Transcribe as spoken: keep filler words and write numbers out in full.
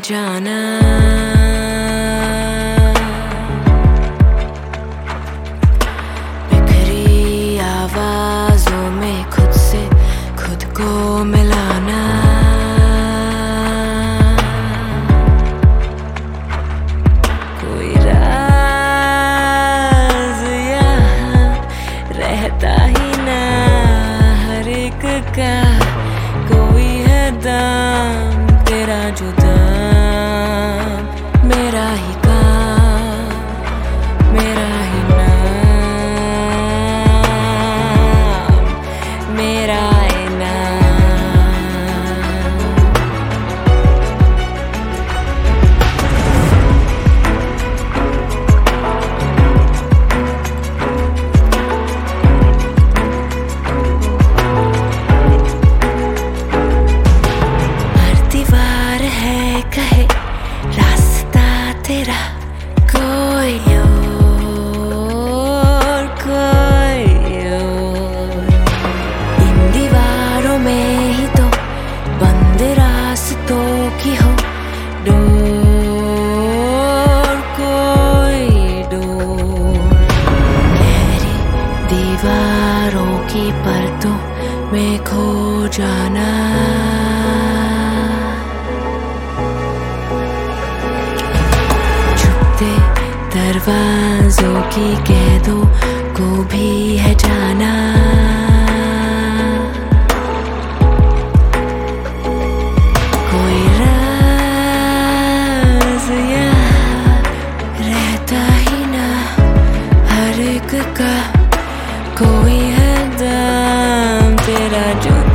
जाना। बिखरी आवाजों में खुद से खुद को मिलाना। कोई राज यहाँ रहता ही ना हर एक का, कोई है दाम तेरा जुदा, मेरा ही काम, मेरा ही नाम, मेरा कहे रास्ता तेरा कोई और कोई और, इन दीवारों में ही तो बंद रास्तों की हो डोर, कोई डोर। गहरी दीवारों की परतों में खो जाना। दरवाजों की कैदों को भी है जाना। कोई राज यहाँ रहता ही ना हर एक का, कोई है दाम तेरा जो